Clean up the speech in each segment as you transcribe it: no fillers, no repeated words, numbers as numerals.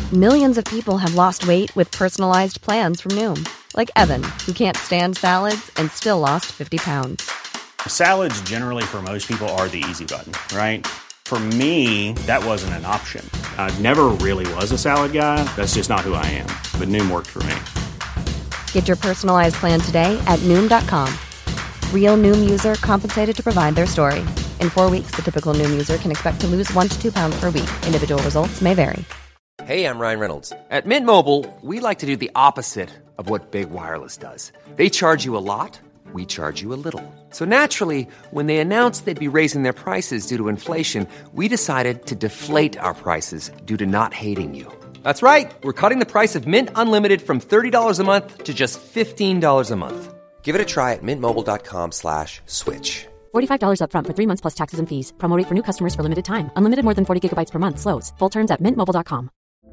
Millions of people have lost weight with personalized plans from Noom. Like Evan, who can't stand salads and still lost 50 pounds. Salads generally for most people are the easy button, right? For me, that wasn't an option. I never really was a salad guy. That's just not who I am. But Noom worked for me. Get your personalized plan today at Noom.com. Real Noom user compensated to provide their story. In 4 weeks, the typical Noom user can expect to lose 1 to 2 pounds per week. Individual results may vary. Hey, I'm Ryan Reynolds. At Mint Mobile, we like to do the opposite of what Big Wireless does. They charge you a lot, we charge you a little. So naturally, when they announced they'd be raising their prices due to inflation, we decided to deflate our prices due to not hating you. That's right. We're cutting the price of Mint Unlimited from $30 a month to just $15 a month. Give it a try at mintmobile.com/switch. $45 up front for 3 months plus taxes and fees. Promo rate for new customers for limited time. Unlimited more than 40 gigabytes per month. Slows full terms at mintmobile.com.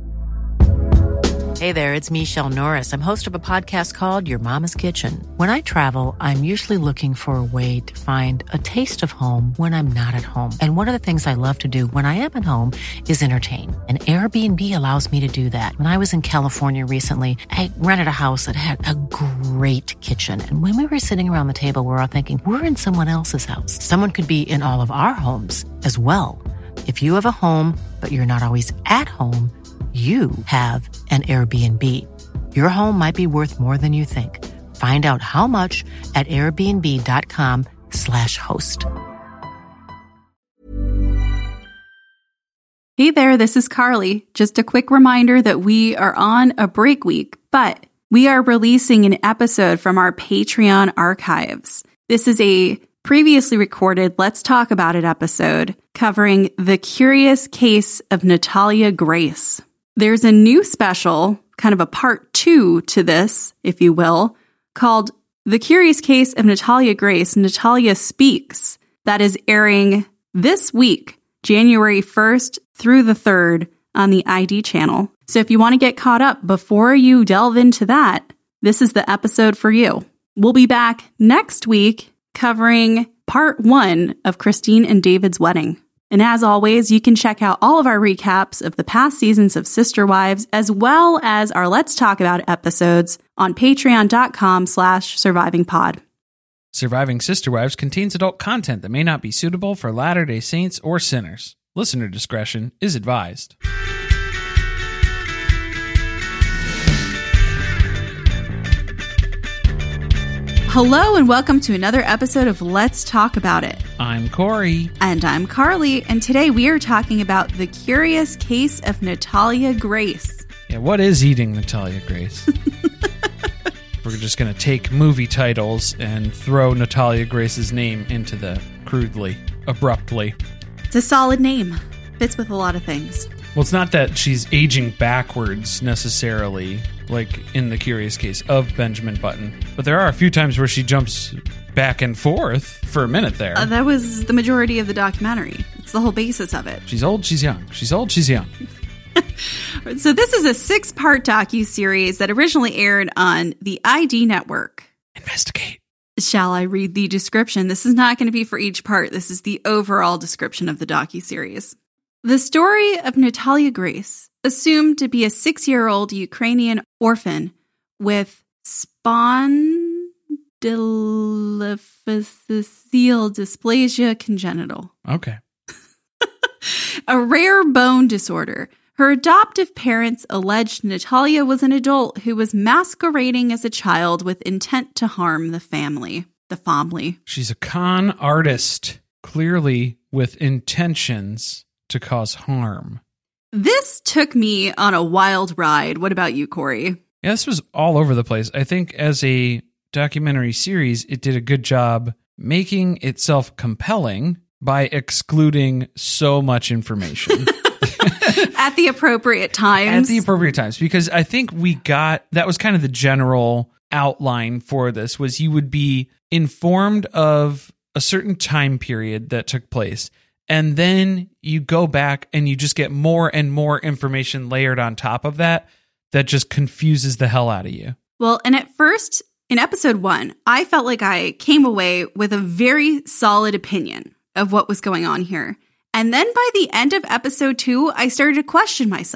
Hey there, it's Michelle Norris. I'm host of a podcast called Your Mama's Kitchen. When I travel, I'm usually looking for a way to find a taste of home when I'm not at home. And one of the things I love to do when I am at home is entertain. And Airbnb allows me to do that. When I was in California recently, I rented a house that had a great kitchen. And when we were sitting around the table, we were all thinking, we're in someone else's house. Someone could be in all of our homes as well. If you have a home, but you're not always at home, you have an Airbnb. Your home might be worth more than you think. Find out how much at airbnb.com/host. Hey there, this is Carly. Just a quick reminder that we are on a break week, but we are releasing an episode from our Patreon archives. This is a previously recorded Let's Talk About It episode covering the curious case of Natalia Grace. There's a new special, kind of a part 2 to this, if you will, called The Curious Case of Natalia Grace, Natalia Speaks, that is airing this week, January 1st through the 3rd on the ID channel. So if you want to get caught up before you delve into that, this is the episode for you. We'll be back next week covering part 1 of Christine and David's wedding. And as always, you can check out all of our recaps of the past seasons of Sister Wives, as well as our Let's Talk About It episodes on patreon.com/survivingpod. Surviving Sister Wives contains adult content that may not be suitable for Latter-day Saints or sinners. Listener discretion is advised. Hello and welcome to another episode of Let's Talk About It. I'm Corey. And I'm Carly, and today we are talking about the curious case of Natalia Grace. Yeah, what is eating Natalia Grace? We're just going to take movie titles and throw Natalia Grace's name into the crudely, abruptly. It's a solid name. Fits with a lot of things. Well, it's not that she's aging backwards necessarily, like in the curious case of Benjamin Button. But there are a few times where she jumps back and forth for a minute there. That was the majority of the documentary. It's the whole basis of it. She's old, she's young. She's old, she's young. So this is a 6-part docuseries that originally aired on the ID network. Investigate. Shall I read the description? This is not going to be for each part. This is the overall description of the docuseries. The story of Natalia Grace, assumed to be a 6-year-old Ukrainian orphan with spondylophoceal dysplasia congenital. Okay. A rare bone disorder. Her adoptive parents alleged Natalia was an adult who was masquerading as a child with intent to harm the family. She's a con artist, clearly with intentions to cause harm. This took me on a wild ride. What about you, Corey? Yeah, this was all over the place. I think as a documentary series, it did a good job making itself compelling by excluding so much information. At the appropriate times. Because I think that was kind of the general outline for this, was you would be informed of a certain time period that took place, and then you go back and you just get more and more information layered on top of that just confuses the hell out of you. Well, and at first, in episode 1, I felt like I came away with a very solid opinion of what was going on here. And then by the end of episode 2, I started to question myself.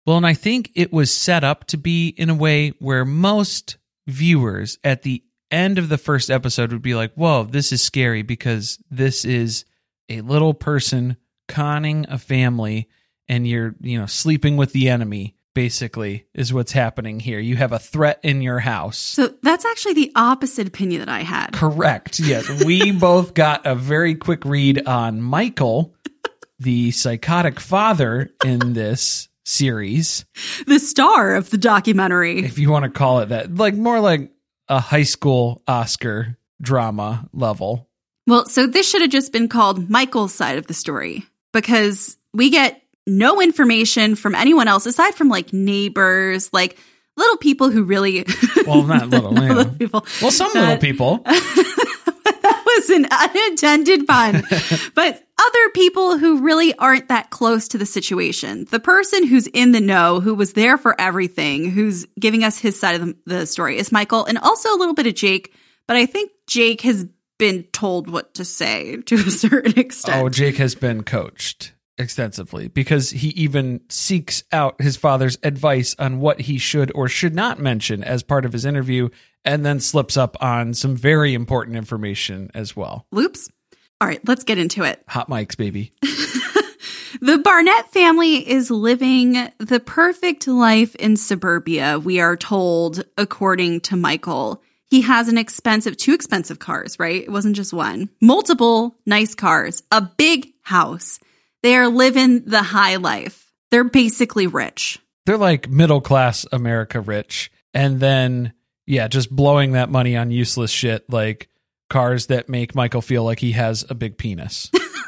Well, and I think it was set up to be in a way where most viewers at the end of the first episode would be like, whoa, this is scary because this is a little person conning a family and you're, sleeping with the enemy, basically, is what's happening here. You have a threat in your house. So that's actually the opposite opinion that I had. Correct. Yes. We both got a very quick read on Michael, the psychotic father in this series. The star of the documentary. If you want to call it that. More like a high school Oscar drama level. Well, so this should have just been called Michael's side of the story, because we get no information from anyone else aside from neighbors, little people who really... Well, not little. little people. Well, some little people. That was an unintended pun. But other people who really aren't that close to the situation. The person who's in the know, who was there for everything, who's giving us his side of the story is Michael, and also a little bit of Jake. But I think Jake has been told what to say to a certain extent. Oh, Jake has been coached extensively because he even seeks out his father's advice on what he should or should not mention as part of his interview, and then slips up on some very important information as well. Loops. All right, let's get into it. Hot mics, baby. The Barnett family is living the perfect life in suburbia, we are told, according to Michael. He has two expensive cars, right? It wasn't just one. Multiple nice cars, a big house. They are living the high life. They're basically rich. They're like middle-class America rich. And then, just blowing that money on useless shit like cars that make Michael feel like he has a big penis.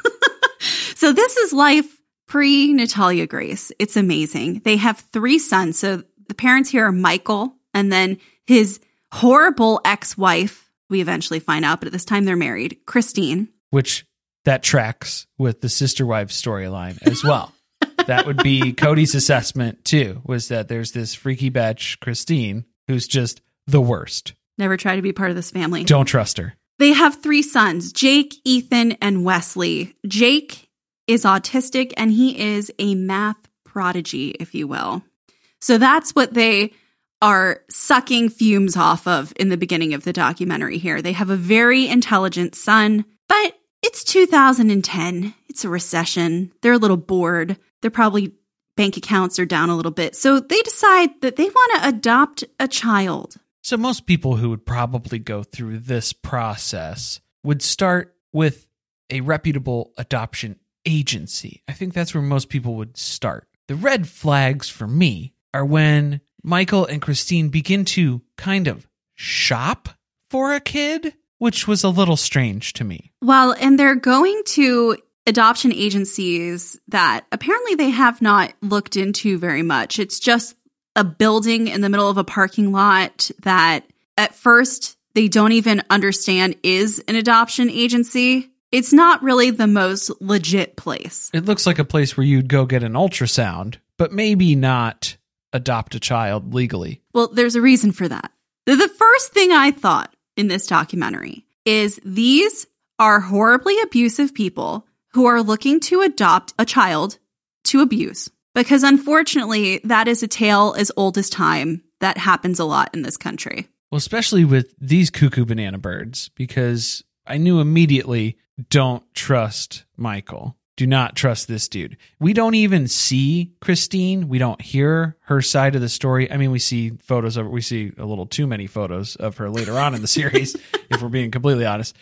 So this is life pre-Natalia Grace. It's amazing. They have 3 sons. So the parents here are Michael, and then his horrible ex-wife, we eventually find out, but at this time they're married, Christine. Which that tracks with the sister wives storyline as well. That would be Cody's assessment too, was that there's this freaky bitch, Christine, who's just the worst. Never try to be part of this family. Don't trust her. They have 3 sons, Jake, Ethan, and Wesley. Jake is autistic and he is a math prodigy, if you will. So that's what they are sucking fumes off of in the beginning of the documentary here. They have a very intelligent son, but it's 2010. It's a recession. They're a little bored. They're probably bank accounts are down a little bit. So they decide that they want to adopt a child. So most people who would probably go through this process would start with a reputable adoption agency. I think that's where most people would start. The red flags for me are when Michael and Christine begin to kind of shop for a kid, which was a little strange to me. Well, and they're going to adoption agencies that apparently they have not looked into very much. It's just a building in the middle of a parking lot that at first they don't even understand is an adoption agency. It's not really the most legit place. It looks like a place where you'd go get an ultrasound, but maybe not adopt a child legally. Well, there's a reason for that. The first thing I thought in this documentary is these are horribly abusive people who are looking to adopt a child to abuse. Because unfortunately, that is a tale as old as time that happens a lot in this country. Well, especially with these cuckoo banana birds, because I knew immediately, don't trust Michael. Do not trust this dude. We don't even see Christine. We don't hear her side of the story. I mean, we see photos of her. We see a little too many photos of her later on in the series, if we're being completely honest.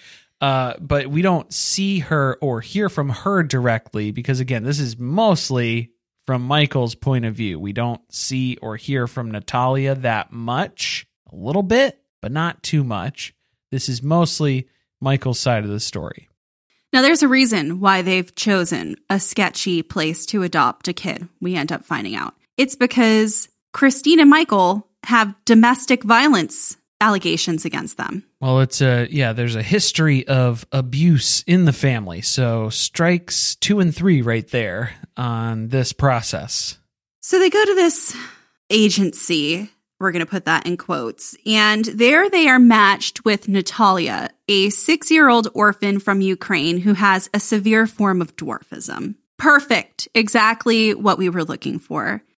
But we don't see her or hear from her directly because, again, this is mostly from Michael's point of view. We don't see or hear from Natalia that much. A little bit, but not too much. This is mostly Michael's side of the story. Now, there's a reason why they've chosen a sketchy place to adopt a kid, we end up finding out. It's because Christine and Michael have domestic violence allegations against them. Well, there's a history of abuse in the family. So strikes 2 and 3 right there on this process. So they go to this agency. We're going to put that in quotes. And there they are matched with Natalia, a 6-year-old orphan from Ukraine who has a severe form of dwarfism. Perfect. Exactly what we were looking for.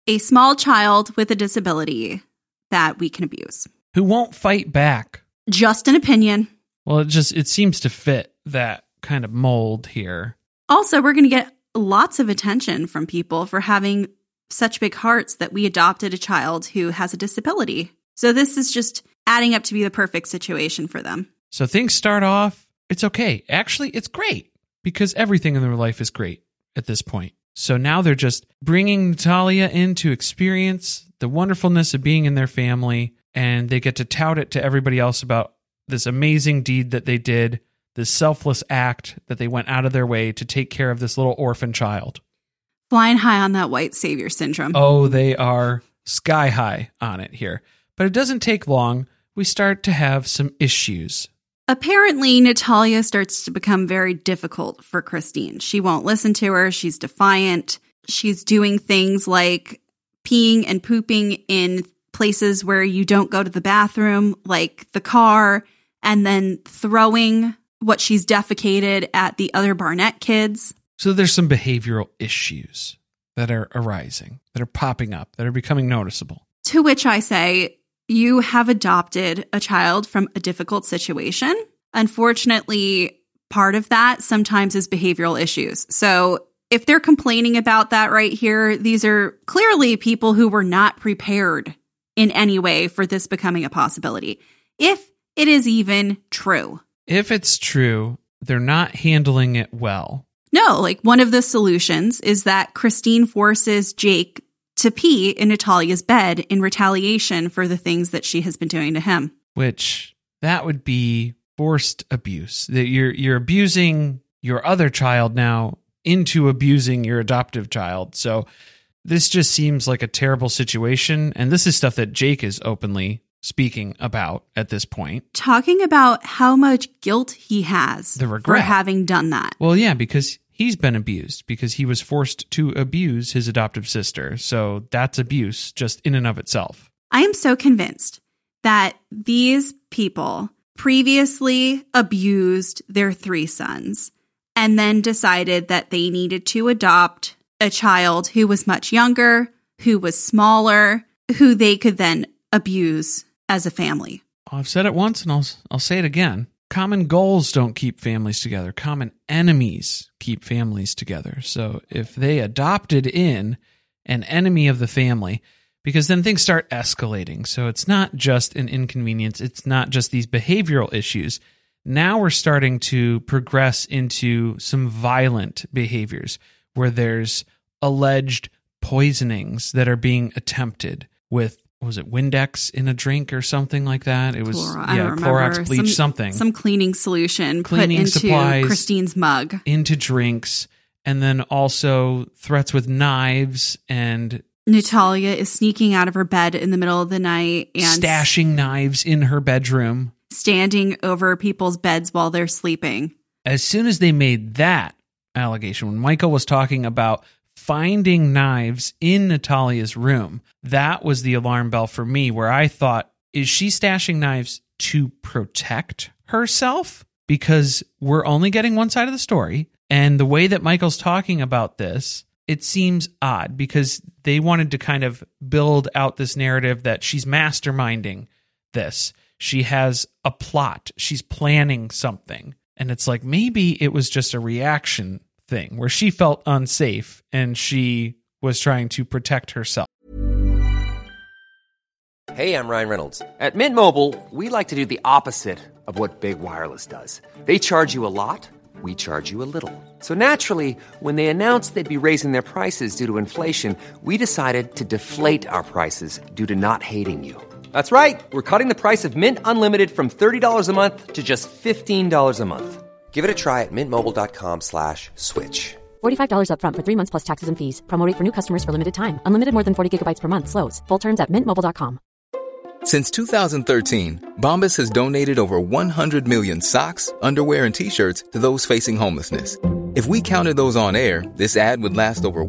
a small child with a disability that we can abuse. Who won't fight back. Just an opinion. Well, it seems to fit that kind of mold here. Also, we're going to get lots of attention from people for having such big hearts that we adopted a child who has a disability. So this is just adding up to be the perfect situation for them. So things start off, it's okay. Actually, it's great because everything in their life is great at this point. So now they're just bringing Natalia in to experience the wonderfulness of being in their family, and they get to tout it to everybody else about this amazing deed that they did, this selfless act that they went out of their way to take care of this little orphan child. Flying high on that white savior syndrome. Oh, they are sky high on it here. But it doesn't take long. We start to have some issues. Apparently, Natalia starts to become very difficult for Christine. She won't listen to her. She's defiant. She's doing things like peeing and pooping in places where you don't go to the bathroom, like the car, and then throwing what she's defecated at the other Barnett kids. So there's some behavioral issues that are arising, that are popping up, that are becoming noticeable. To which I say, you have adopted a child from a difficult situation. Unfortunately, part of that sometimes is behavioral issues. So if they're complaining about that right here, these are clearly people who were not prepared in any way for this becoming a possibility. If it is even true. If it's true, they're not handling it well. No, like one of the solutions is that Christine forces Jake to pee in Natalia's bed in retaliation for the things that she has been doing to him. Which, that would be forced abuse. That you're abusing your other child now into abusing your adoptive child. So this just seems like a terrible situation. And this is stuff that Jake is openly speaking about at this point. Talking about how much guilt he has The regret. for having done that. Well, yeah, because he's been abused, because he was forced to abuse his adoptive sister. So that's abuse just in and of itself. I am so convinced that these people previously abused their 3 sons and then decided that they needed to adopt a child who was much younger, who was smaller, who they could then abuse as a family. I've said it once and I'll say it again. Common goals don't keep families together. Common enemies keep families together. So if they adopted in an enemy of the family, because then things start escalating. So it's not just an inconvenience. It's not just these behavioral issues. Now we're starting to progress into some violent behaviors where there's alleged poisonings that are being attempted with, was it Windex in a drink or something like that? It was Clorox bleach, something. Some cleaning solution Cleaning put into supplies Christine's mug. Into drinks, and then also threats with knives, and Natalia is sneaking out of her bed in the middle of the night and stashing knives in her bedroom, standing over people's beds while they're sleeping. As soon as they made that allegation, when Michael was talking about finding knives in Natalia's room, that was the alarm bell for me, where I thought, is she stashing knives to protect herself? Because we're only getting one side of the story. And the way that Michael's talking about this, it seems odd because they wanted to kind of build out this narrative that she's masterminding this. She has a plot. She's planning something. And it's like, maybe it was just a reaction thing where she felt unsafe and she was trying to protect herself. Hey, I'm Ryan Reynolds. At Mint Mobile, we like to do the opposite of what Big Wireless does. They charge you a lot, we charge you a little. So naturally, when they announced they'd be raising their prices due to inflation, we decided to deflate our prices due to not hating you. That's right. We're cutting the price of Mint Unlimited from $30 a month to just $15 a month. Give it a try at mintmobile.com/switch. $45 up front for 3 months plus taxes and fees. Promo rate for new customers for limited time. Unlimited more than 40 gigabytes per month. Slows full terms at mintmobile.com. Since 2013, Bombas has donated over 100 million socks, underwear, and T-shirts to those facing homelessness. If we counted those on air, this ad would last over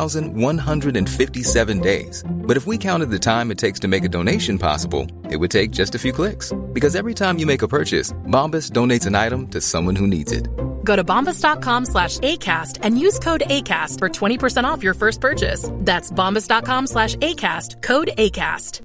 1,157 days. But if we counted the time it takes to make a donation possible, it would take just a few clicks. Because every time you make a purchase, Bombas donates an item to someone who needs it. Go to bombas.com/ACAST and use code ACAST for 20% off your first purchase. That's bombas.com/ACAST, code ACAST.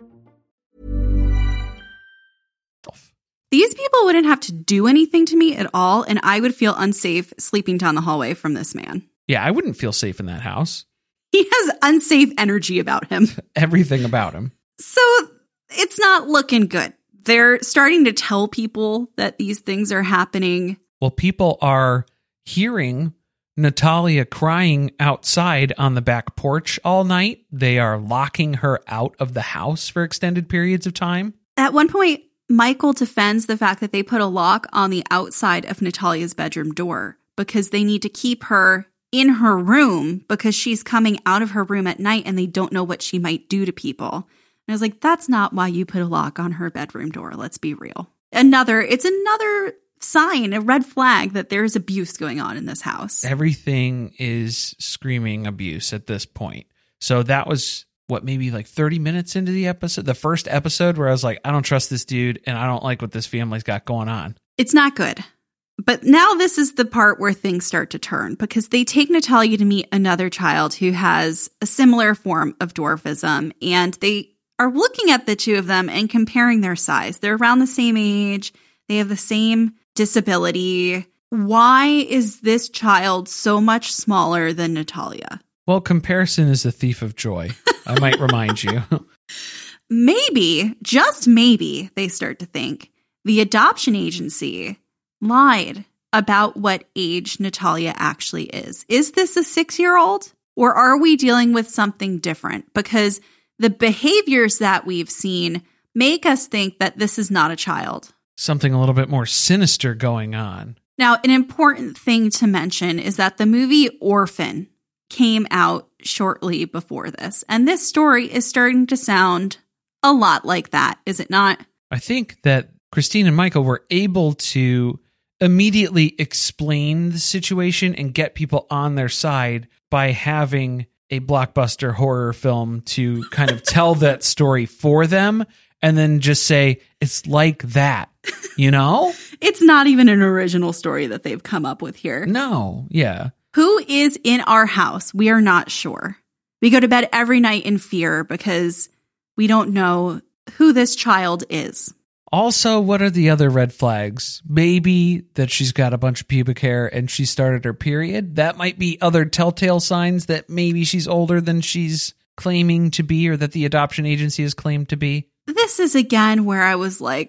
These people wouldn't have to do anything to me at all, and I would feel unsafe sleeping down the hallway from this man. Yeah, I wouldn't feel safe in that house. He has unsafe energy about him. Everything about him. So it's not looking good. They're starting to tell people that these things are happening. Well, people are hearing Natalia crying outside on the back porch all night. They are locking her out of the house for extended periods of time. At one point, Michael defends the fact that they put a lock on the outside of Natalia's bedroom door because they need to keep her in her room because she's coming out of her room at night and they don't know what she might do to people. And I was like, that's not why you put a lock on her bedroom door. Let's be real. It's another sign, a red flag that there's abuse going on in this house. Everything is screaming abuse at this point. So that was maybe like 30 minutes into the episode, the first episode, where I was like, I don't trust this dude and I don't like what this family's got going on. It's not good. But now this is the part where things start to turn because they take Natalia to meet another child who has a similar form of dwarfism, and they are looking at the two of them and comparing their size. They're around the same age. They have the same disability. Why is this child so much smaller than Natalia? Well, comparison is a thief of joy. I might remind you. Maybe, just maybe, they start to think the adoption agency lied about what age Natalia actually is. Is this a 6-year-old? Or are we dealing with something different? Because the behaviors that we've seen make us think that this is not a child. Something a little bit more sinister going on. Now, an important thing to mention is that the movie Orphan came out shortly before this. And this story is starting to sound a lot like that, is it not? I think that Christine and Michael were able to immediately explain the situation and get people on their side by having a blockbuster horror film to kind of tell that story for them and then just say, it's like that, you know? It's not even an original story that they've come up with here. No, yeah. Who is in our house? We are not sure. We go to bed every night in fear because we don't know who this child is. Also, what are the other red flags? Maybe that she's got a bunch of pubic hair and she started her period. That might be other telltale signs that maybe she's older than she's claiming to be, or that the adoption agency has claimed to be. This is again where I was like,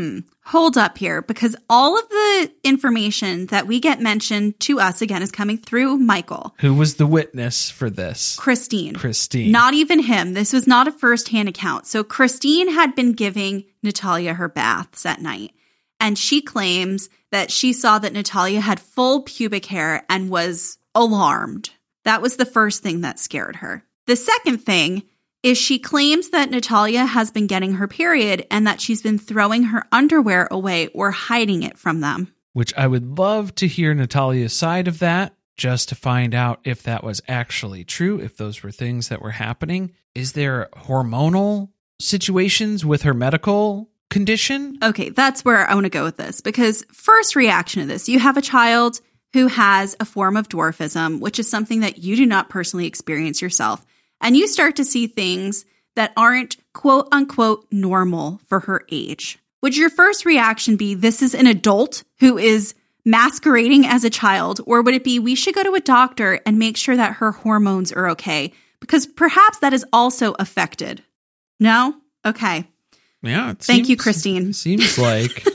hold up here, because all of the information that we get mentioned to us again is coming through Michael. Who was the witness for this? Christine. Christine. Not even him. This was not a firsthand account. So Christine had been giving Natalia her baths at night, and she claims that she saw that Natalia had full pubic hair and was alarmed. That was the first thing that scared her. The second thing is she claims that Natalia has been getting her period and that she's been throwing her underwear away or hiding it from them. Which I would love to hear Natalia's side of that, just to find out if that was actually true, if those were things that were happening. Is there hormonal situations with her medical condition? Okay, that's where I want to go with this, because first reaction to this, you have a child who has a form of dwarfism, which is something that you do not personally experience yourself. And you start to see things that aren't quote unquote normal for her age. Would your first reaction be, this is an adult who is masquerading as a child? Or would it be, we should go to a doctor and make sure that her hormones are okay? Because perhaps that is also affected. No? Okay. Yeah. Thank you, Christine. Seems like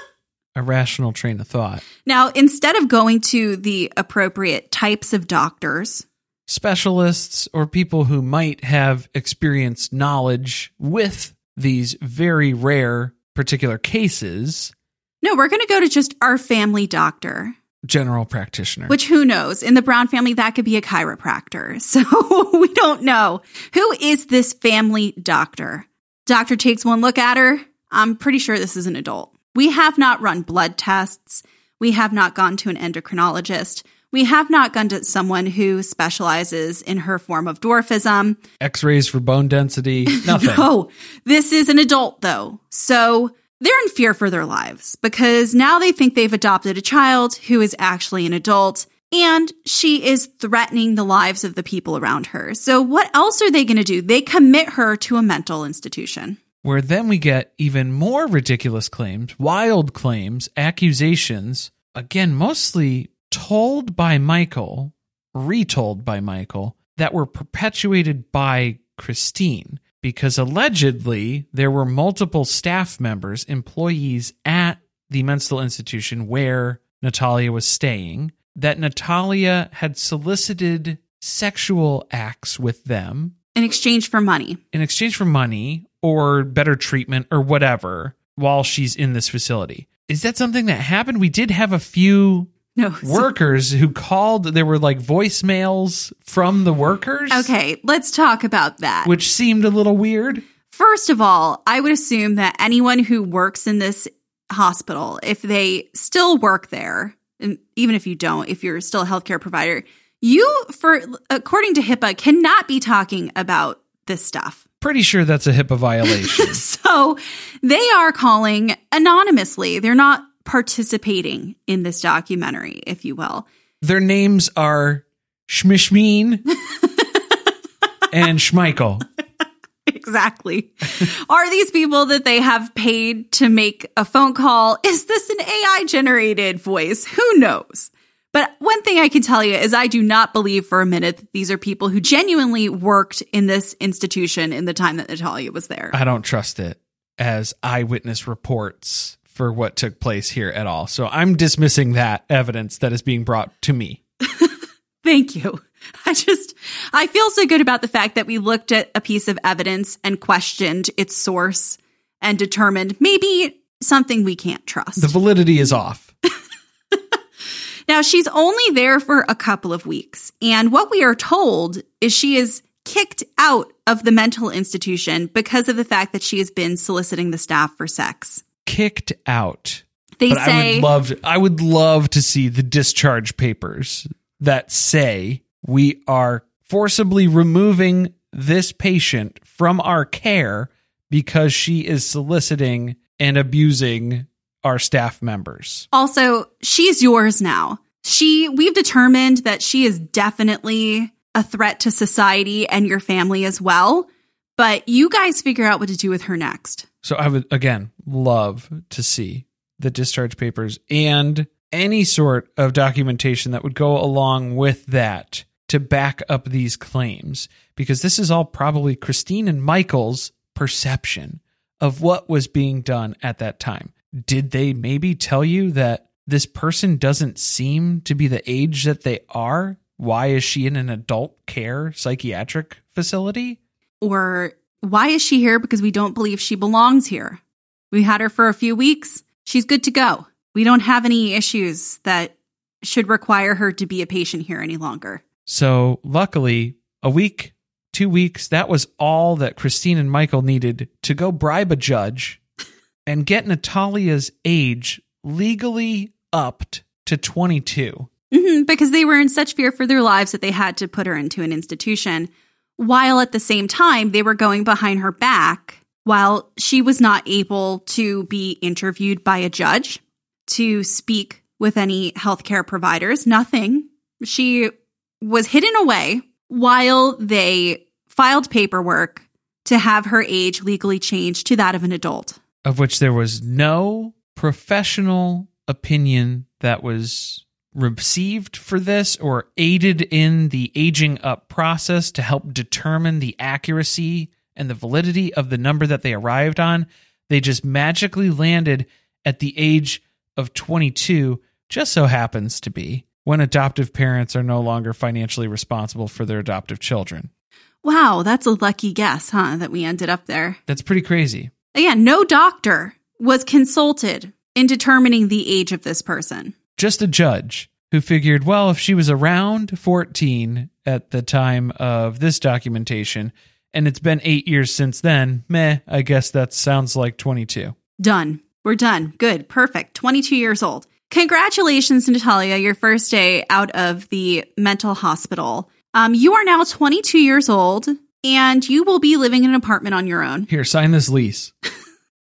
a rational train of thought. Now, instead of going to the appropriate types of doctors, specialists, or people who might have experienced knowledge with these very rare particular cases. No, we're going to go to just our family doctor. General practitioner. Which, who knows? In the Brown family, that could be a chiropractor. So we don't know. Who is this family doctor? Doctor takes one look at her. I'm pretty sure this is an adult. We have not run blood tests. We have not gone to an endocrinologist. We have not gone to someone who specializes in her form of dwarfism. X-rays for bone density, nothing. No, this is an adult, though. So They're in fear for their lives because now they think they've adopted a child who is actually an adult, and she is threatening the lives of the people around her. So what else are they going to do? They commit her to a mental institution. Where then we get even more ridiculous claims, wild claims, accusations, again, mostly told by Michael, retold by Michael, that were perpetuated by Christine, because allegedly there were multiple staff members, employees at the mental institution where Natalia was staying, that Natalia had solicited sexual acts with them. In exchange for money. In exchange for money or better treatment or whatever while she's in this facility. Is that something that happened? We did have a few workers who called. There were like voicemails from the workers. Okay, let's talk about that. Which seemed a little weird. First of all, I would assume that anyone who works in this hospital, if they still work there, and even if you don't, if you're still a healthcare provider, according to HIPAA, cannot be talking about this stuff. Pretty sure that's a HIPAA violation. So they are calling anonymously. They're not participating in this documentary, if you will. Their names are Schmishmeen and Schmeichel. Exactly. Are these people that they have paid to make a phone call? Is this an AI-generated voice? Who knows? But one thing I can tell you is I do not believe for a minute that these are people who genuinely worked in this institution in the time that Natalia was there. I don't trust it as eyewitness reports for what took place here at all. So I'm dismissing that evidence that is being brought to me. Thank you. I feel so good about the fact that we looked at a piece of evidence and questioned its source and determined maybe something we can't trust. The validity is off. Now, she's only there for a couple of weeks. And what we are told is she is kicked out of the mental institution because of the fact that she has been soliciting the staff for sex. Kicked out. They say I would love to see the discharge papers that say we are forcibly removing this patient from our care because she is soliciting and abusing our staff members. Also, she's yours now. We've determined that she is definitely a threat to society and your family as well. But you guys figure out what to do with her next. So I would, again, love to see the discharge papers and any sort of documentation that would go along with that to back up these claims, because this is all probably Christine and Michael's perception of what was being done at that time. Did they maybe tell you that this person doesn't seem to be the age that they are? Why is she in an adult care psychiatric facility? Or why is she here? Because we don't believe she belongs here. We had her for a few weeks. She's good to go. We don't have any issues that should require her to be a patient here any longer. So luckily, a week, 2 weeks, that was all that Christine and Michael needed to go bribe a judge and get Natalia's age legally upped to 22. Because they were in such fear for their lives that they had to put her into an institution, while at the same time they were going behind her back while she was not able to be interviewed by a judge, to speak with any healthcare providers, nothing. She was hidden away while they filed paperwork to have her age legally changed to that of an adult. Of which there was no professional opinion that was received for this or aided in the aging up process to help determine the accuracy and the validity of the number that they arrived on. They just magically landed at the age of 22, just so happens to be when adoptive parents are no longer financially responsible for their adoptive children. Wow, that's a lucky guess, huh, that we ended up there. That's pretty crazy. Again, no doctor was consulted in determining the age of this person. Just a judge who figured, well, if she was around 14 at the time of this documentation, and it's been 8 years since then, I guess that sounds like 22. Done. We're done. Good. Perfect. 22 years old. Congratulations, Natalia, your first day out of the mental hospital. You are now 22 years old, and you will be living in an apartment on your own. Here, sign this lease.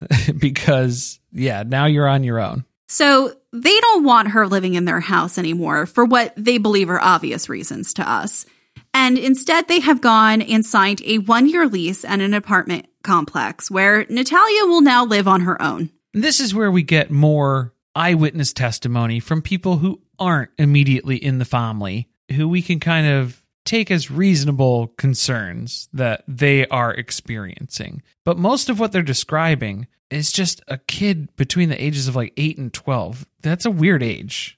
because, yeah, now you're on your own. So they don't want her living in their house anymore for what they believe are obvious reasons to us. And instead, they have gone and signed a 1-year lease at an apartment complex where Natalia will now live on her own. This is where we get more eyewitness testimony from people who aren't immediately in the family, who we can kind of take as reasonable concerns that they are experiencing. But most of what they're describing is just a kid between the ages of like 8 and 12. That's a weird age.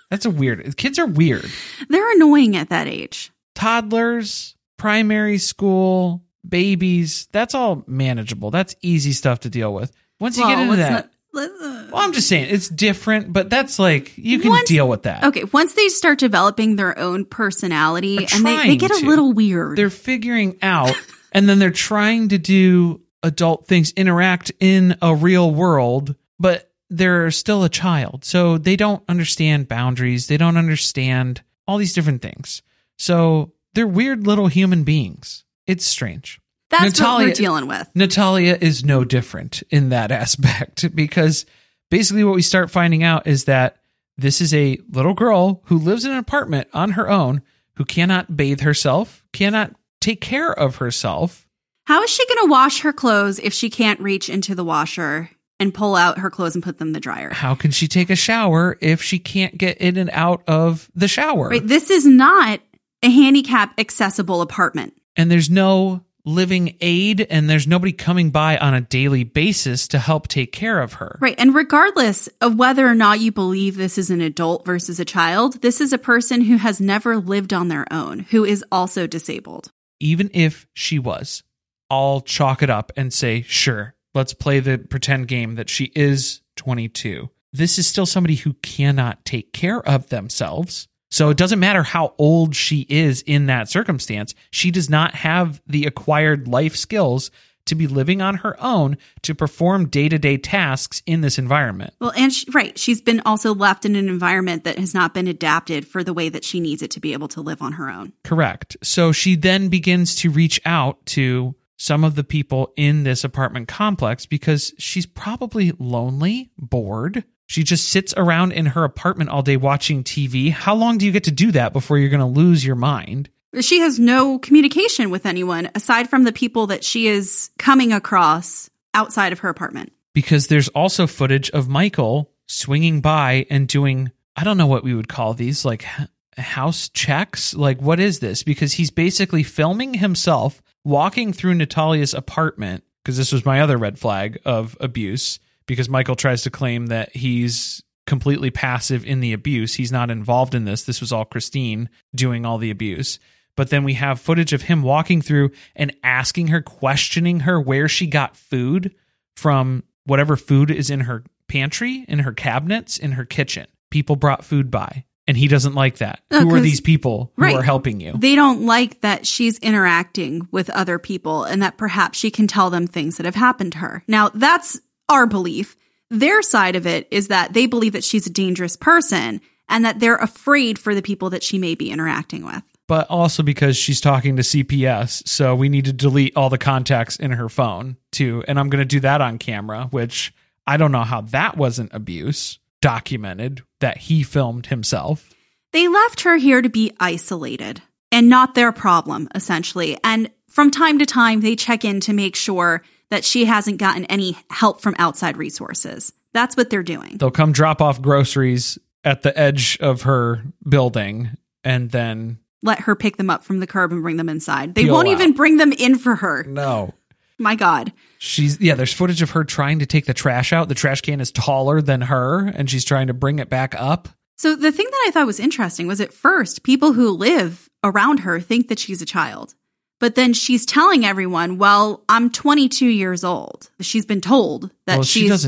Kids are weird. They're annoying at that age. Toddlers, primary school, babies, that's all manageable. That's easy stuff to deal with. Once you get into that, well, I'm just saying it's different, but that's like, you can deal with that. Okay, once they start developing their own personality and they get a little weird. They're figuring out, and then they're trying to do adult things, interact in a real world, but they're still a child. So they don't understand boundaries. They don't understand all these different things. So they're weird little human beings. It's strange. That's what we're dealing with. Natalia is no different in that aspect, because basically what we start finding out is that this is a little girl who lives in an apartment on her own, who cannot bathe herself, cannot take care of herself. How is she going to wash her clothes if she can't reach into the washer and pull out her clothes and put them in the dryer? How can she take a shower if she can't get in and out of the shower? Right, this is not a handicap accessible apartment. And there's no living aid, and there's nobody coming by on a daily basis to help take care of her. Right. And regardless of whether or not you believe this is an adult versus a child, this is a person who has never lived on their own, who is also disabled. Even if she was, I'll chalk it up and say, sure, let's play the pretend game that she is 22. This is still somebody who cannot take care of themselves. So it doesn't matter how old she is in that circumstance. She does not have the acquired life skills to be living on her own to perform day-to-day tasks in this environment. Well, and she's been also left in an environment that has not been adapted for the way that she needs it to be able to live on her own. Correct. So she then begins to reach out to some of the people in this apartment complex because she's probably lonely, bored. She just sits around in her apartment all day watching TV. How long do you get to do that before you're going to lose your mind? She has no communication with anyone aside from the people that she is coming across outside of her apartment. Because there's also footage of Michael swinging by and doing, I don't know what we would call these, like house checks. Like, what is this? Because he's basically filming himself walking through Natalia's apartment, because this was my other red flag of abuse. Because Michael tries to claim that he's completely passive in the abuse. He's not involved in this. This was all Christine doing all the abuse. But then we have footage of him walking through and asking her, questioning her where she got food from, whatever food is in her pantry, in her cabinets, in her kitchen. People brought food by, and he doesn't like that. Who are these people who are helping you? They don't like that she's interacting with other people and that perhaps she can tell them things that have happened to her. Now, that's our belief. Their side of it is that they believe that she's a dangerous person and that they're afraid for the people that she may be interacting with. But also because she's talking to CPS, so we need to delete all the contacts in her phone too. And I'm going to do that on camera, which I don't know how that wasn't abuse documented, that he filmed himself. They left her here to be isolated and not their problem, essentially. And from time to time, they check in to make sure that she hasn't gotten any help from outside resources. That's what they're doing. They'll come drop off groceries at the edge of her building and then let her pick them up from the curb and bring them inside. They won't even bring them in for her. No. My God. There's footage of her trying to take the trash out. The trash can is taller than her, and she's trying to bring it back up. So the thing that I thought was interesting was at first, people who live around her think that she's a child. But then she's telling everyone, well, I'm 22 years old. She's been told that she's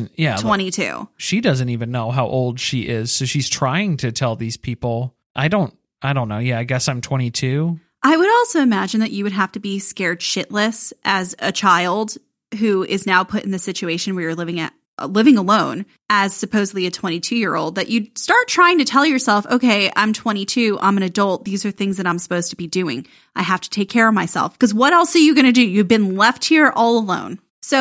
22. She doesn't even know how old she is. So she's trying to tell these people, I don't know. Yeah, I guess I'm 22. I would also imagine that you would have to be scared shitless as a child who is now put in the situation where you're living alone as supposedly a 22-year-old, that you'd start trying to tell yourself, okay, I'm 22, I'm an adult, these are things that I'm supposed to be doing. I have to take care of myself. Because what else are you going to do? You've been left here all alone. So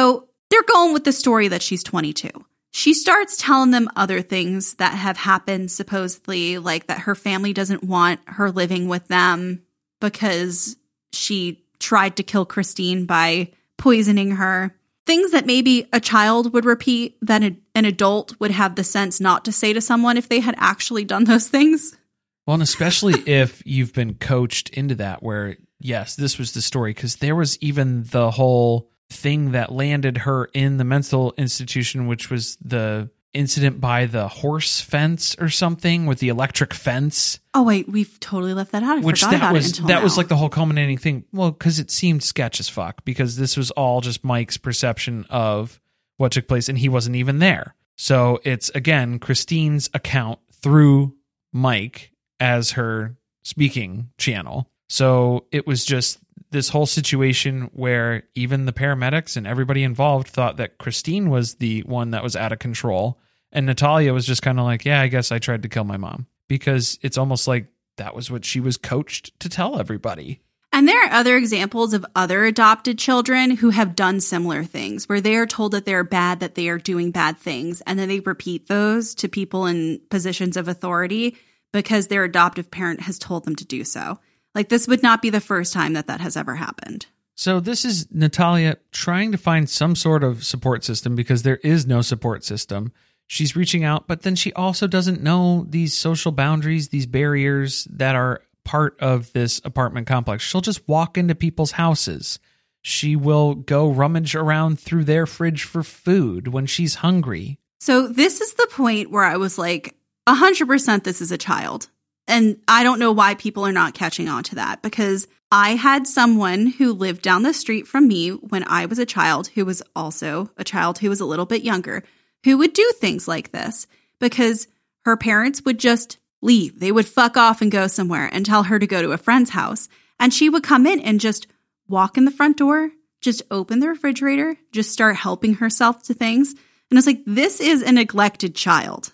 they're going with the story that she's 22. She starts telling them other things that have happened, supposedly, like that her family doesn't want her living with them because she tried to kill Christine by poisoning her. Things that maybe a child would repeat that an adult would have the sense not to say to someone if they had actually done those things. Well, and especially if you've been coached into that where, yes, this was the story, because there was even the whole thing that landed her in the mental institution, which was the incident by the horse fence or something with the electric fence. Oh, wait, we've totally left that out. I forgot about it until now. That was like the whole culminating thing. Well, because it seemed sketch as fuck, because this was all just Mike's perception of what took place, and he wasn't even there. So it's, again, Christine's account through Mike as her speaking channel. So it was just this whole situation where even the paramedics and everybody involved thought that Christine was the one that was out of control. And Natalia was just kind of like, yeah, I guess I tried to kill my mom. Because it's almost like that was what she was coached to tell everybody. And there are other examples of other adopted children who have done similar things, where they are told that they're bad, that they are doing bad things, and then they repeat those to people in positions of authority because their adoptive parent has told them to do so. Like, this would not be the first time that that has ever happened. So this is Natalia trying to find some sort of support system because there is no support system. She's reaching out, but then she also doesn't know these social boundaries, these barriers that are part of this apartment complex. She'll just walk into people's houses. She will go rummage around through their fridge for food when she's hungry. So this is the point where I was like, 100% this is a child. And I don't know why people are not catching on to that, because I had someone who lived down the street from me when I was a child, who was also a child who was a little bit younger, who would do things like this because her parents would just leave. They would fuck off and go somewhere and tell her to go to a friend's house. And she would come in and just walk in the front door, just open the refrigerator, just start helping herself to things. And I was like, this is a neglected child.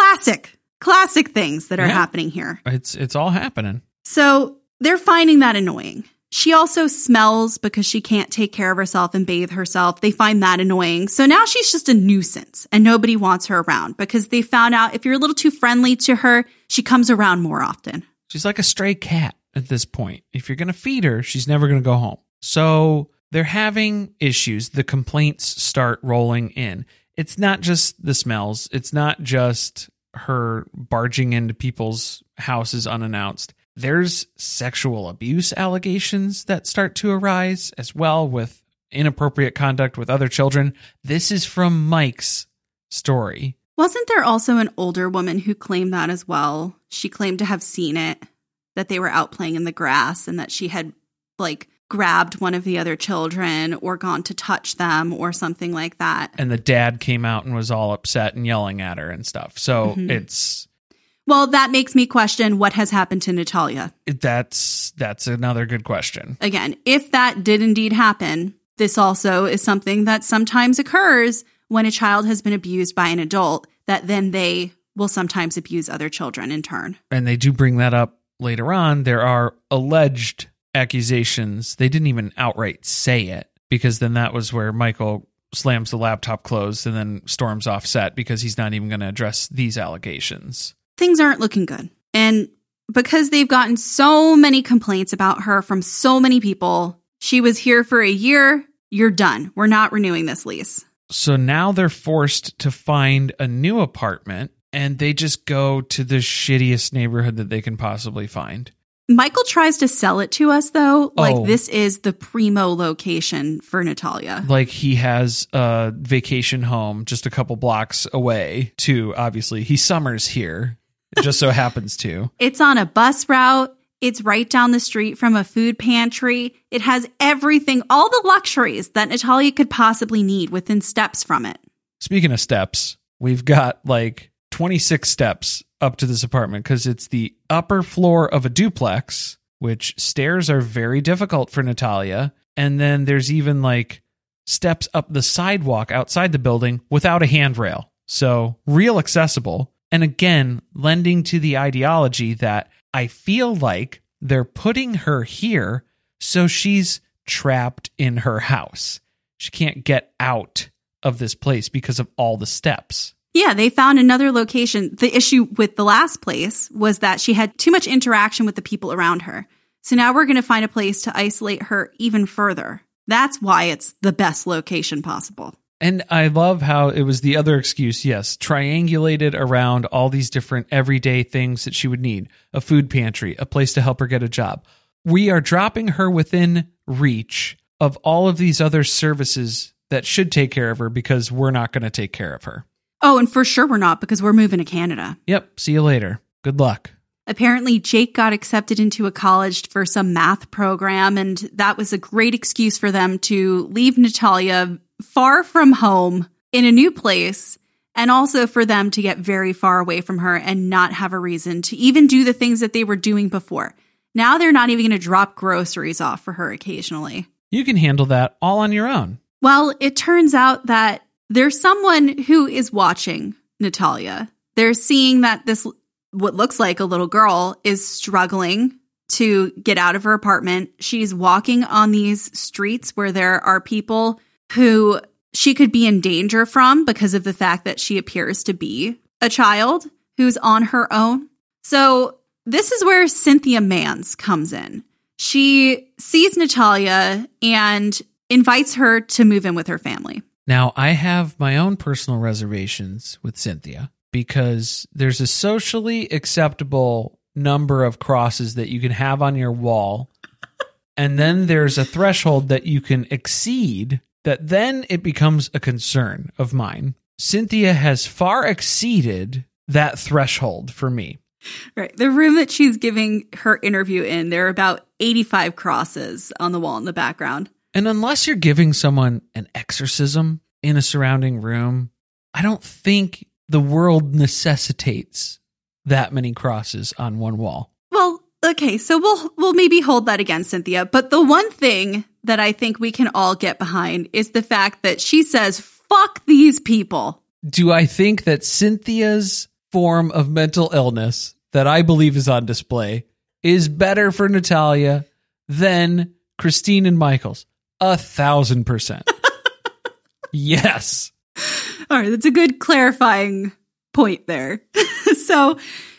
Classic things that are happening here. It's all happening. So they're finding that annoying. She also smells because she can't take care of herself and bathe herself. They find that annoying. So now she's just a nuisance and nobody wants her around because they found out if you're a little too friendly to her, she comes around more often. She's like a stray cat at this point. If you're going to feed her, she's never going to go home. So they're having issues. The complaints start rolling in. It's not just the smells. It's not just her barging into people's houses unannounced. There's sexual abuse allegations that start to arise as well, with inappropriate conduct with other children. This is from Mike's story. Wasn't there also an older woman who claimed that as well? She claimed to have seen it, that they were out playing in the grass and that she had like grabbed one of the other children or gone to touch them or something like that. And the dad came out and was all upset and yelling at her and stuff. So it's... Well, that makes me question what has happened to Natalia. That's another good question. Again, if that did indeed happen, this also is something that sometimes occurs when a child has been abused by an adult, that then they will sometimes abuse other children in turn. And they do bring that up later on. There are alleged accusations. They didn't even outright say it, because then that was where Michael slams the laptop closed and then storms off set because he's not even going to address these allegations. Things aren't looking good. And because they've gotten so many complaints about her from so many people, she was here for a year, you're done. We're not renewing this lease. So now they're forced to find a new apartment, and they just go to the shittiest neighborhood that they can possibly find. Michael tries to sell it to us, though, like this is the primo location for Natalia. Like he has a vacation home just a couple blocks away, too. Obviously, he summers here. It just so happens to. It's on a bus route. It's right down the street from a food pantry. It has everything, all the luxuries that Natalia could possibly need within steps from it. Speaking of steps, we've got like 26 steps up to this apartment because it's the upper floor of a duplex, which stairs are very difficult for Natalia. And then there's even like steps up the sidewalk outside the building without a handrail. So real accessible. And again, lending to the ideology that I feel like they're putting her here so she's trapped in her house. She can't get out of this place because of all the steps. Yeah, they found another location. The issue with the last place was that she had too much interaction with the people around her. So now we're going to find a place to isolate her even further. That's why it's the best location possible. And I love how it was the other excuse, yes, triangulated around all these different everyday things that she would need. A food pantry, a place to help her get a job. We are dropping her within reach of all of these other services that should take care of her because we're not going to take care of her. Oh, and for sure we're not, because we're moving to Canada. Yep, see you later. Good luck. Apparently, Jake got accepted into a college for some math program, and that was a great excuse for them to leave Natalia far from home in a new place, and also for them to get very far away from her and not have a reason to even do the things that they were doing before. Now they're not even going to drop groceries off for her occasionally. You can handle that all on your own. Well, it turns out that there's someone who is watching Natalia. They're seeing that this, what looks like a little girl, is struggling to get out of her apartment. She's walking on these streets where there are people who she could be in danger from because of the fact that she appears to be a child who's on her own. So this is where Cynthia Mans comes in. She sees Natalia and invites her to move in with her family. Now, I have my own personal reservations with Cynthia because there's a socially acceptable number of crosses that you can have on your wall, and then there's a threshold that you can exceed that then it becomes a concern of mine. Cynthia has far exceeded that threshold for me. Right. The room that she's giving her interview in, there are about 85 crosses on the wall in the background. And unless you're giving someone an exorcism in a surrounding room, I don't think the world necessitates that many crosses on one wall. Well, okay, so we'll maybe hold that against Cynthia. But the one thing that I think we can all get behind is the fact that she says, fuck these people. Do I think that Cynthia's form of mental illness that I believe is on display is better for Natalia than Christine and Michael's? 1,000%. Yes. All right, that's a good clarifying point there. So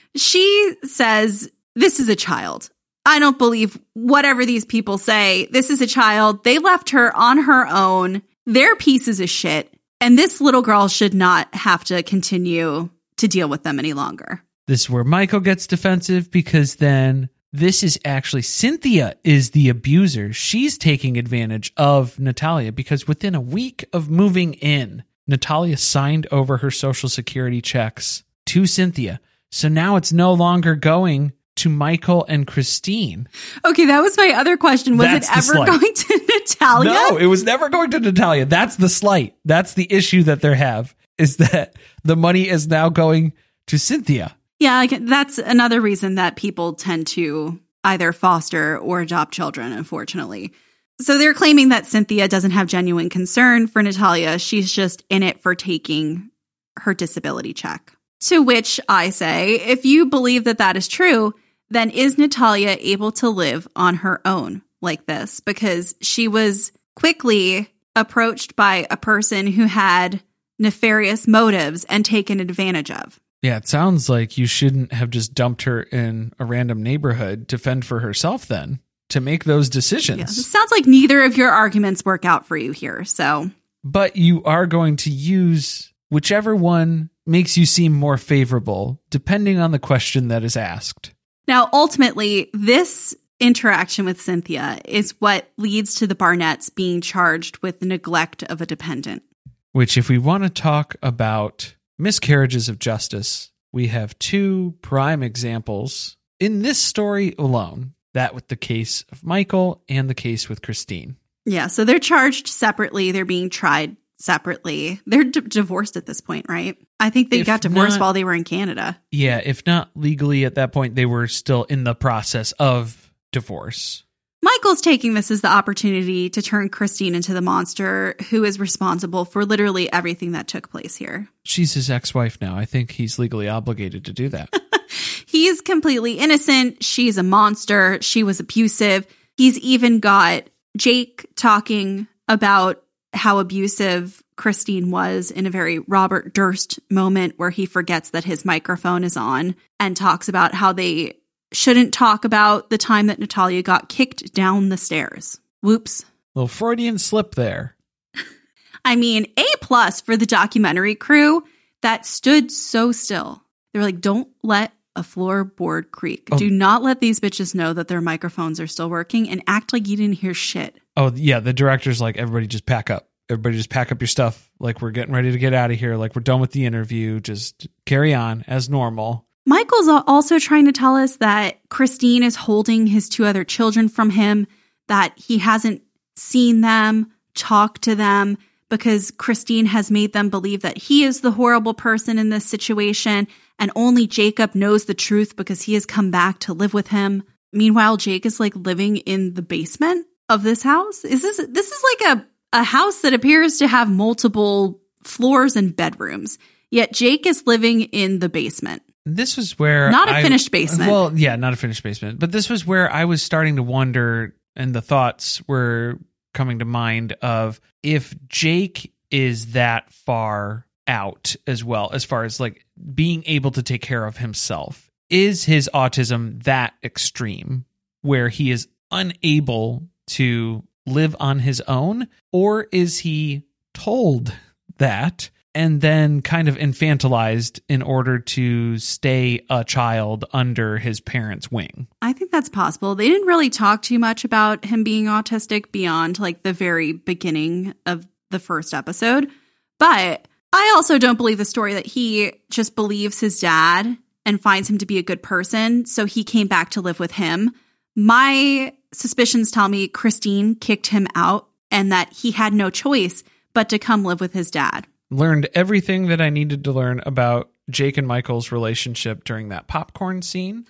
she says, this is a child. I don't believe whatever these people say. This is a child. They left her on her own. They're pieces of shit. And this little girl should not have to continue to deal with them any longer. This is where Michael gets defensive because then this is actually Cynthia is the abuser. She's taking advantage of Natalia because within a week of moving in, Natalia signed over her Social Security checks to Cynthia. So now it's no longer going to Michael and Christine. Okay, that was my other question. Was it ever going to Natalia? No, it was never going to Natalia. That's the slight. That's the issue that they have, is that the money is now going to Cynthia. Yeah, that's another reason that people tend to either foster or adopt children, unfortunately. So they're claiming that Cynthia doesn't have genuine concern for Natalia. She's just in it for taking her disability check. To which I say, if you believe that that is true, then is Natalia able to live on her own like this? Because she was quickly approached by a person who had nefarious motives and taken advantage of. Yeah, it sounds like you shouldn't have just dumped her in a random neighborhood to fend for herself then, to make those decisions. Yeah, it sounds like neither of your arguments work out for you here, so. But you are going to use whichever one makes you seem more favorable, depending on the question that is asked. Now, ultimately, this interaction with Cynthia is what leads to the Barnetts being charged with neglect of a dependent. Which, if we want to talk about miscarriages of justice, we have two prime examples in this story alone. That with the case of Michael and the case with Christine. Yeah, so they're charged separately. They're being tried separately. They're divorced at this point, right? I think they got divorced while they were in Canada. Yeah, if not legally at that point, they were still in the process of divorce. Michael's taking this as the opportunity to turn Christine into the monster who is responsible for literally everything that took place here. She's his ex-wife now. I think he's legally obligated to do that. He's completely innocent. She's a monster. She was abusive. He's even got Jake talking about how abusive Christine was in a very Robert Durst moment where he forgets that his microphone is on and talks about how they shouldn't talk about the time that Natalia got kicked down the stairs. Whoops. Little Freudian slip there. I mean, A+ for the documentary crew that stood so still. They were like, don't let a floorboard creak. Do not let these bitches know that their microphones are still working and act like you didn't hear shit. Oh, yeah. The director's like, everybody just pack up. Everybody just pack up your stuff. Like, we're getting ready to get out of here. Like, we're done with the interview. Just carry on as normal. Michael's also trying to tell us that Christine is holding his 2 other children from him, that he hasn't seen them, talked to them, because Christine has made them believe that he is the horrible person in this situation, and only Jacob knows the truth because he has come back to live with him. Meanwhile, Jake is like living in the basement of this house. This is like a house that appears to have multiple floors and bedrooms, yet Jake is living in the basement. This was where not a finished basement. Well, yeah, not a finished basement. But this was where I was starting to wonder, and the thoughts were coming to mind of if Jake is that far out as well, as far as like being able to take care of himself. Is his autism that extreme where he is unable to live on his own? Or is he told that and then kind of infantilized in order to stay a child under his parents' wing? I think that's possible. They didn't really talk too much about him being autistic beyond like the very beginning of the first episode. But I also don't believe the story that he just believes his dad and finds him to be a good person, so he came back to live with him. My suspicions tell me Christine kicked him out and that he had no choice but to come live with his dad. Learned everything that I needed to learn about Jake and Michael's relationship during that popcorn scene,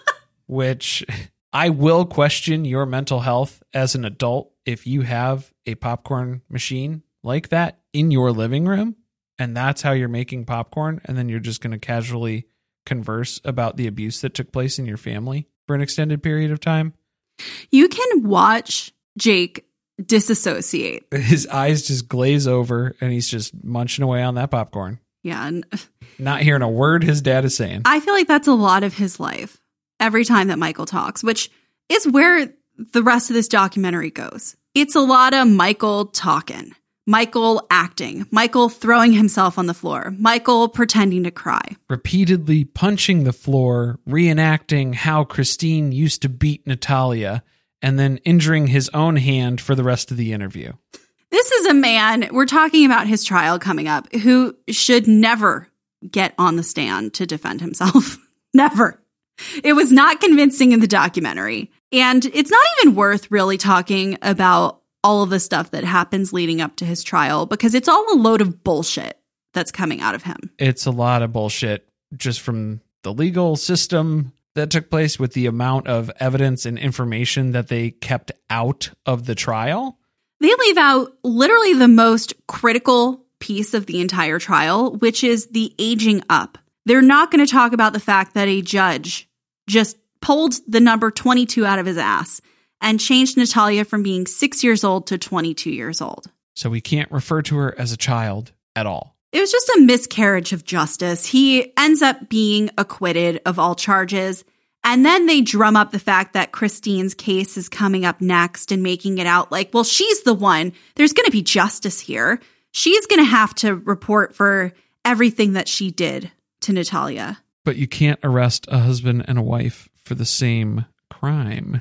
which I will question your mental health as an adult if you have a popcorn machine like that in your living room and that's how you're making popcorn, and then you're just going to casually converse about the abuse that took place in your family for an extended period of time. You can watch Jake disassociate. His eyes just glaze over and he's just munching away on that popcorn. Yeah. Not hearing a word his dad is saying. I feel like that's a lot of his life every time that Michael talks, which is where the rest of this documentary goes. It's a lot of Michael talking, Michael acting, Michael throwing himself on the floor, Michael pretending to cry. Repeatedly punching the floor, reenacting how Christine used to beat Natalia, and then injuring his own hand for the rest of the interview. This is a man, we're talking about his trial coming up, who should never get on the stand to defend himself. Never. It was not convincing in the documentary. And it's not even worth really talking about all of the stuff that happens leading up to his trial because it's all a load of bullshit that's coming out of him. It's a lot of bullshit just from the legal system that took place with the amount of evidence and information that they kept out of the trial. They leave out literally the most critical piece of the entire trial, which is the aging up. They're not going to talk about the fact that a judge just pulled the number 22 out of his ass and changed Natalia from being 6 years old to 22 years old. So we can't refer to her as a child at all. It was just a miscarriage of justice. He ends up being acquitted of all charges. And then they drum up the fact that Christine's case is coming up next and making it out like, well, she's the one. There's going to be justice here. She's going to have to report for everything that she did to Natalia. But you can't arrest a husband and a wife for the same crime.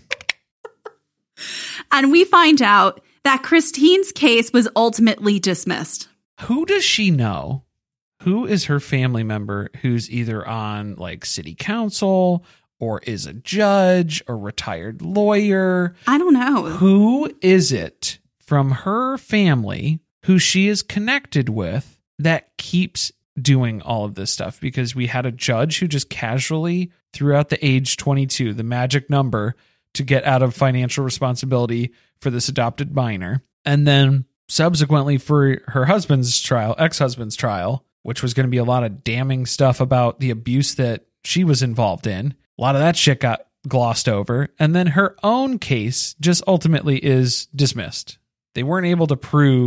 And we find out that Christine's case was ultimately dismissed. Who does she know? Who is her family member who's either on like city council or is a judge or retired lawyer? I don't know. Who is it from her family who she is connected with that keeps doing all of this stuff? Because we had a judge who just casually threw out the age 22, the magic number, to get out of financial responsibility for this adopted minor. And then subsequently for her husband's trial, ex-husband's trial, which was going to be a lot of damning stuff about the abuse that she was involved in. A lot of that shit got glossed over. And then her own case just ultimately is dismissed. They weren't able to prove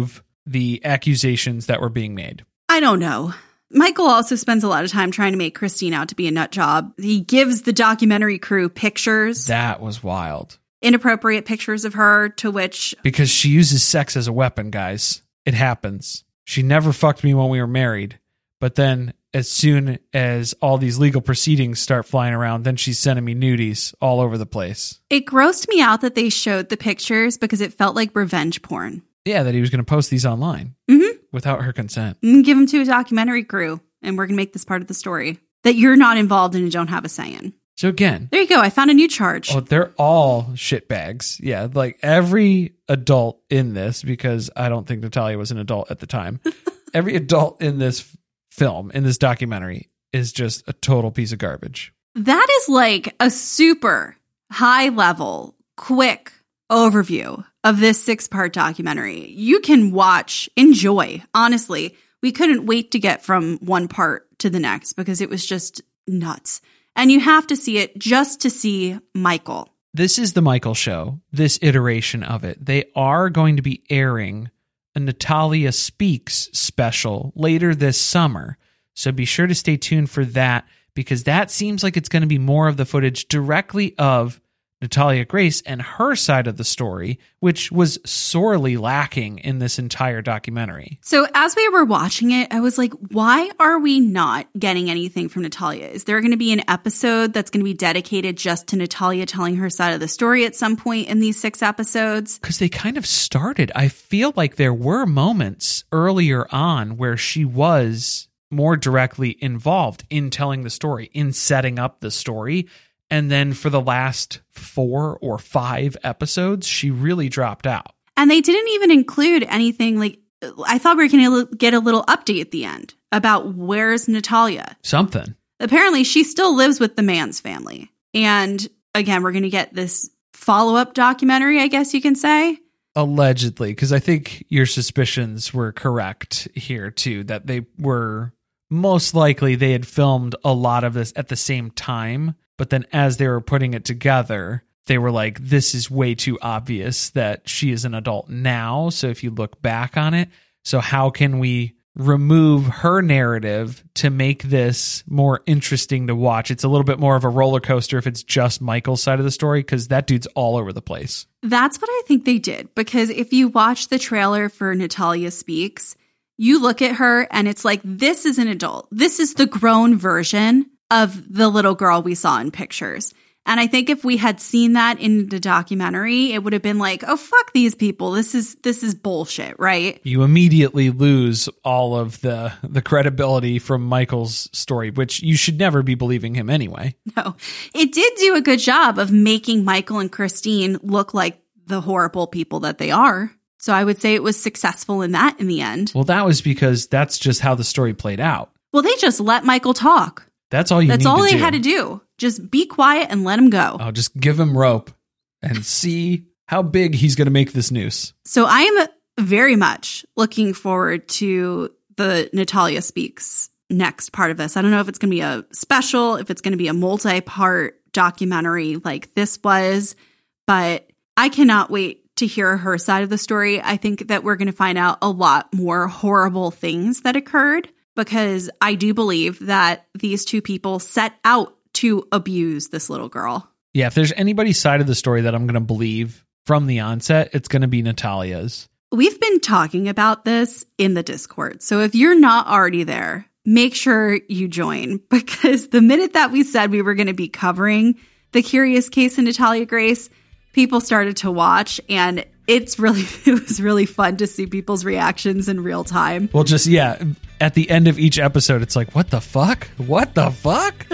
the accusations that were being made. I don't know. Michael also spends a lot of time trying to make Christine out to be a nut job. He gives the documentary crew pictures. That was wild. Inappropriate pictures of her, to which... Because she uses sex as a weapon, guys. It happens. She never fucked me when we were married. But then as soon as all these legal proceedings start flying around, then she's sending me nudies all over the place. It grossed me out that they showed the pictures because it felt like revenge porn. Yeah, that he was going to post these online without her consent. Give them to a documentary crew, and we're going to make this part of the story that you're not involved in and don't have a say in. So again... There you go. I found a new charge. Oh, they're all shitbags. Yeah, like every adult in this, because I don't think Natalia was an adult at the time. Every adult in this film, in this documentary, is just a total piece of garbage. That is like a super high level, quick overview of this 6-part documentary. You can watch, enjoy. Honestly, we couldn't wait to get from one part to the next because it was just nuts. And you have to see it just to see Michael. This is the Michael show, this iteration of it. They are going to be airing a Natalia Speaks special later this summer. So be sure to stay tuned for that, because that seems like it's going to be more of the footage directly of Natalia Grace and her side of the story, which was sorely lacking in this entire documentary. So as we were watching it, I was like, why are we not getting anything from Natalia? Is there going to be an episode that's going to be dedicated just to Natalia telling her side of the story at some point in these 6 episodes? Because they kind of started. I feel like there were moments earlier on where she was more directly involved in telling the story, in setting up the story. And then for the last 4 or 5 episodes, she really dropped out. And they didn't even include anything like, I thought we were going to get a little update at the end about where's Natalia. Something. Apparently, she still lives with the Mans family. And again, we're going to get this follow-up documentary, I guess you can say. Allegedly, because I think your suspicions were correct here, too, that they were most likely they had filmed a lot of this at the same time. But then as they were putting it together, they were like, this is way too obvious that she is an adult now. So if you look back on it, so how can we remove her narrative to make this more interesting to watch? It's a little bit more of a roller coaster if it's just Michael's side of the story, because that dude's all over the place. That's what I think they did, because if you watch the trailer for Natalia Speaks, you look at her and it's like, this is an adult. This is the grown version of the little girl we saw in pictures. And I think if we had seen that in the documentary, it would have been like, oh, fuck these people. This is bullshit, right? You immediately lose all of the credibility from Michael's story, which you should never be believing him anyway. No, it did do a good job of making Michael and Christine look like the horrible people that they are. So I would say it was successful in that in the end. Well, that was because that's just how the story played out. Well, they just let Michael talk. That's all you need to do. That's all they had to do. Just be quiet and let him go. Oh, just give him rope and see how big he's going to make this noose. So I am very much looking forward to the Natalia Speaks next part of this. I don't know if it's going to be a special, if it's going to be a multi-part documentary like this was, but I cannot wait to hear her side of the story. I think that we're going to find out a lot more horrible things that occurred, because I do believe that these two people set out to abuse this little girl. Yeah, if there's anybody's side of the story that I'm going to believe from the onset, it's going to be Natalia's. We've been talking about this in the Discord. So if you're not already there, make sure you join, because the minute that we said we were going to be covering the Curious Case of Natalia Grace, people started to watch, and it was really fun to see people's reactions in real time. Well, just, yeah, at the end of each episode, it's like, what the fuck? What the fuck?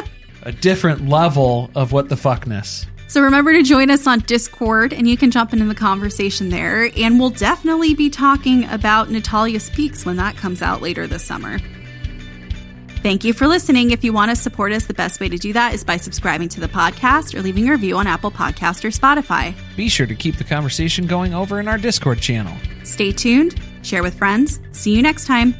A different level of what the fuckness. So remember to join us on Discord, and you can jump into the conversation there. And we'll definitely be talking about Natalia Speaks when that comes out later this summer. Thank you for listening. If you want to support us, the best way to do that is by subscribing to the podcast or leaving a review on Apple Podcasts or Spotify. Be sure to keep the conversation going over in our Discord channel. Stay tuned, share with friends. See you next time.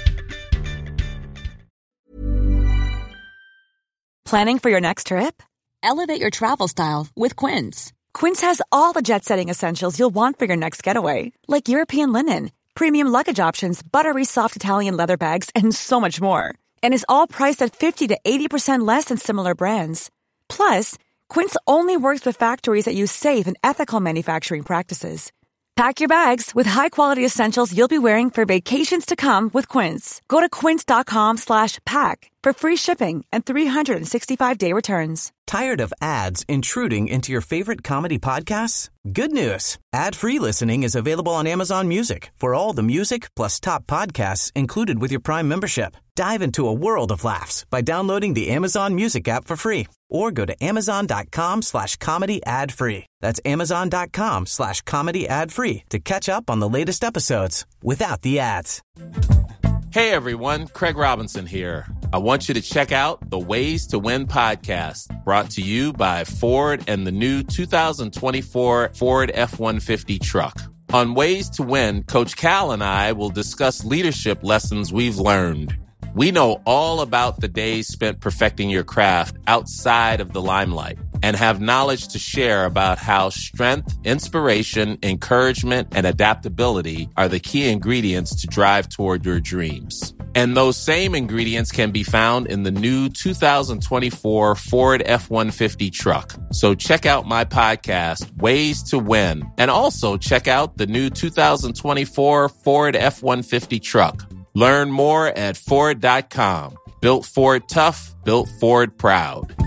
Planning for your next trip? Elevate your travel style with Quince. Quince has all the jet-setting essentials you'll want for your next getaway, like European linen, premium luggage options, buttery soft Italian leather bags, and so much more. And is all priced at 50 to 80% less than similar brands. Plus, Quince only works with factories that use safe and ethical manufacturing practices. Pack your bags with high-quality essentials you'll be wearing for vacations to come with Quince. Go to quince.com/pack for free shipping and 365-day returns. Tired of ads intruding into your favorite comedy podcasts? Good news. Ad-free listening is available on Amazon Music for all the music plus top podcasts included with your Prime membership. Dive into a world of laughs by downloading the Amazon Music app for free or go to amazon.com/comedy ad-free. That's amazon.com/comedy ad-free to catch up on the latest episodes without the ads. Hey everyone, Craig Robinson here. I want you to check out the Ways to Win podcast, brought to you by Ford and the new 2024 Ford F-150 truck. On Ways to Win, Coach Cal and I will discuss leadership lessons we've learned. We know all about the days spent perfecting your craft outside of the limelight and have knowledge to share about how strength, inspiration, encouragement, and adaptability are the key ingredients to drive toward your dreams. And those same ingredients can be found in the new 2024 Ford F-150 truck. So check out my podcast, Ways to Win, and also check out the new 2024 Ford F-150 truck. Learn more at Ford.com. Built Ford tough, built Ford proud.